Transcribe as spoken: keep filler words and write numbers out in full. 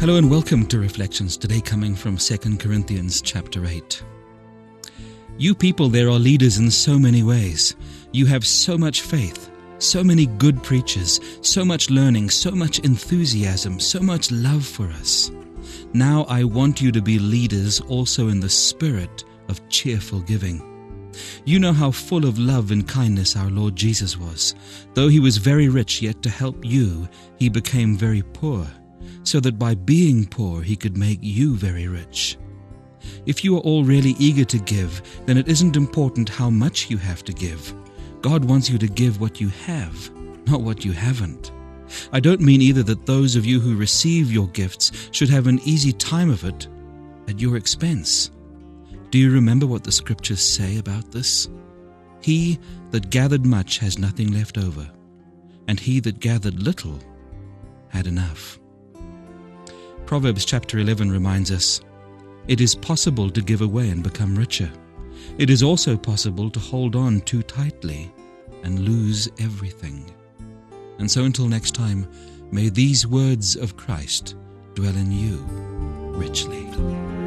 Hello and welcome to Reflections, today coming from Second Corinthians chapter eight. You people there are leaders in so many ways. You have so much faith, so many good preachers, so much learning, so much enthusiasm, so much love for us. Now I want you to be leaders also in the spirit of cheerful giving. You know how full of love and kindness our Lord Jesus was. Though he was very rich, yet to help you, he became very poor, so that by being poor he could make you very rich. If you are all really eager to give, then it isn't important how much you have to give. God wants you to give what you have, not what you haven't. I don't mean either that those of you who receive your gifts should have an easy time of it at your expense. Do you remember what the scriptures say about this? He that gathered much has nothing left over, and he that gathered little had enough. Proverbs chapter eleven reminds us, it is possible to give away and become richer. It is also possible to hold on too tightly and lose everything. And so until next time, may these words of Christ dwell in you richly.